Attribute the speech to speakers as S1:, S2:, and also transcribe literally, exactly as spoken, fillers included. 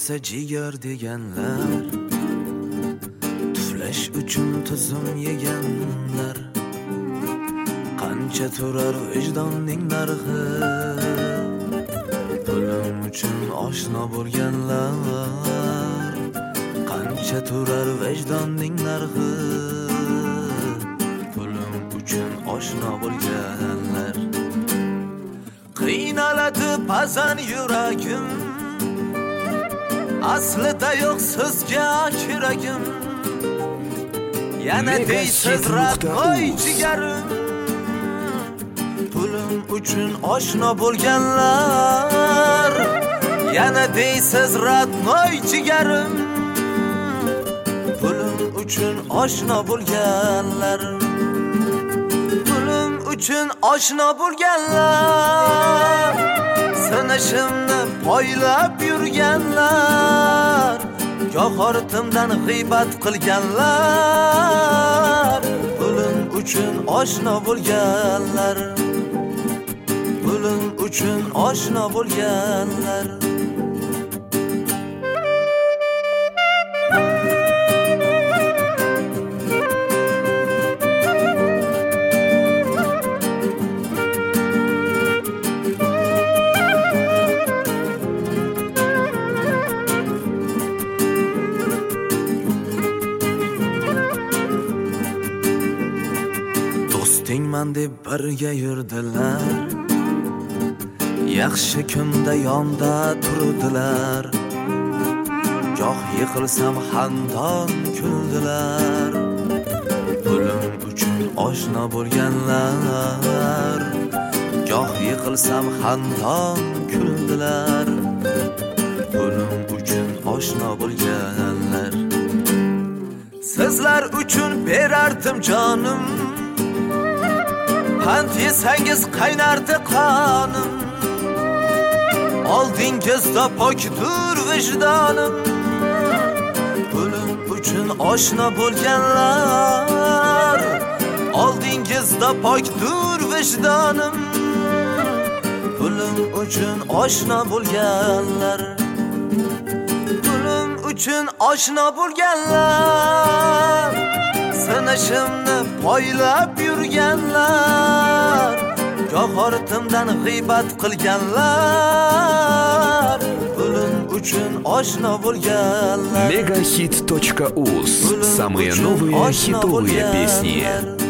S1: bo'lsa jigar deganlar, tuflash uchun tuzum yeganlar. Qancha turar vijdonning narxi, pulim uchun oshno bo'lganlar. Qancha turar vijdonning narxi, pulim uchun oshno bo'lganlar. Qiynaladi ba'zan yuragim, aslida yo'q sizga kiragim. Yana deysiz radnoy jigarim, pulim uchun oshno bo'lganlar. Yana deysiz radnoy jigarim, pulim uchun oshno bo'lganlar. Pulim uchun oshno bo'lganlar, sinishimni poylab yurganlar. Goh ortimdan g'iybat qilganlar, pulim uchun oshno bo'lganlar. Pulim uchun oshno bo'lganlar. Do'stingman deb birga yurdilar, yaxshi kunda yonda turdilar. Goh yiqilsam xandon kuldilar, pulim uchun oshno bo'lganlar. Goh yiqilsam xandon kuldilar, pulim uchun oshno bo'lganlar. Sizlar uchun berardim jonim, pand yesangiz qaynardi qonim. Oldingizda pokdur vijdonim, pulim uchun oshno bo'lganlar. Oldingizda pokdur vijdonim, pulim uchun oshno bo'lganlar. Pulim uchun oshno bo'lganlar, sinishimni poylab yurganlar. Goh ortimdan g'iybat qilganlar, pulim uchun oshno bo'lganlar.
S2: Мегахит.уз. Самые новые хитовые песни.